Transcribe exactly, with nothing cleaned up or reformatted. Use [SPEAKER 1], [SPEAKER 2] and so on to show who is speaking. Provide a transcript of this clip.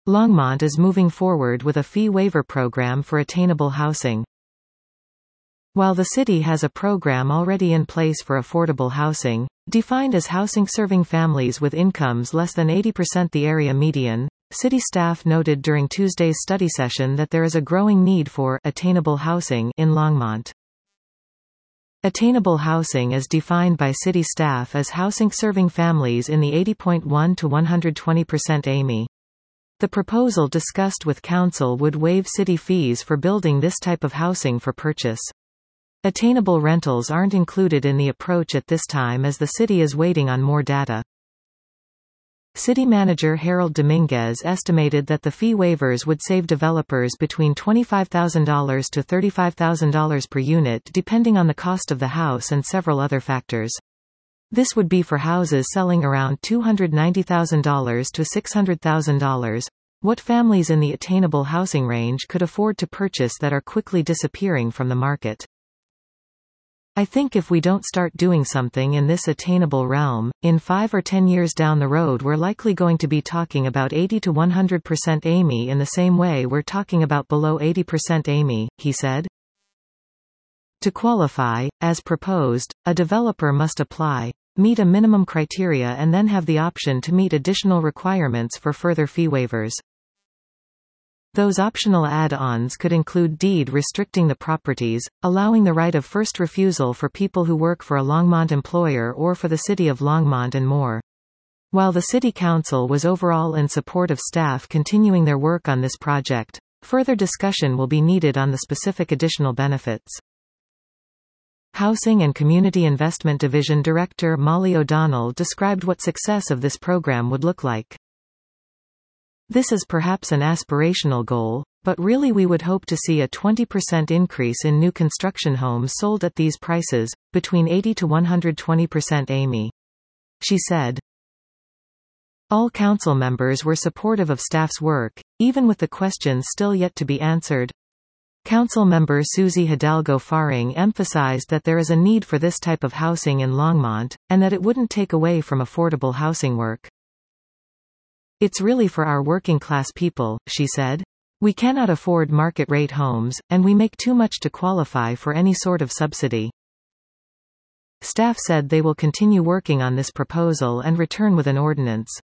[SPEAKER 1] Longmont is moving forward with a fee waiver program for attainable housing. While the city has a program already in place for affordable housing, defined as housing serving families with incomes less than eighty percent the area median, city staff noted during Tuesday's study session that there is a growing need for attainable housing in Longmont. Attainable housing is defined by city staff as housing serving families in the eighty point one to one hundred twenty percent A M I. The proposal discussed with council would waive city fees for building this type of housing for purchase. Attainable rentals aren't included in the approach at this time as the city is waiting on more data. City manager Harold Dominguez estimated that the fee waivers would save developers between twenty-five thousand dollars to thirty-five thousand dollars per unit depending on the cost of the house and several other factors. This would be for houses selling around two hundred ninety thousand dollars to six hundred thousand dollars, what families in the attainable housing range could afford to purchase that are quickly disappearing from the market. I think if we don't start doing something in this attainable realm, in five or ten years down the road we're likely going to be talking about eighty to one hundred percent A M I in the same way we're talking about below eighty percent A M I, he said. To qualify, as proposed, a developer must apply, meet a minimum criteria and then have the option to meet additional requirements for further fee waivers. Those optional add-ons could include deed restricting the properties, allowing the right of first refusal for people who work for a Longmont employer or for the city of Longmont and more. While the City Council was overall in support of staff continuing their work on this project, further discussion will be needed on the specific additional benefits. Housing and Community Investment Division Director Molly O'Donnell described what success of this program would look like. This is perhaps an aspirational goal, but really we would hope to see a twenty percent increase in new construction homes sold at these prices, between eighty to one hundred twenty percent A M I. She said. All council members were supportive of staff's work, even with the questions still yet to be answered. Council member Susie Hidalgo Faring emphasized that there is a need for this type of housing in Longmont, and that it wouldn't take away from affordable housing work. It's really for our working-class people, she said. We cannot afford market-rate homes, and we make too much to qualify for any sort of subsidy. Staff said they will continue working on this proposal and return with an ordinance.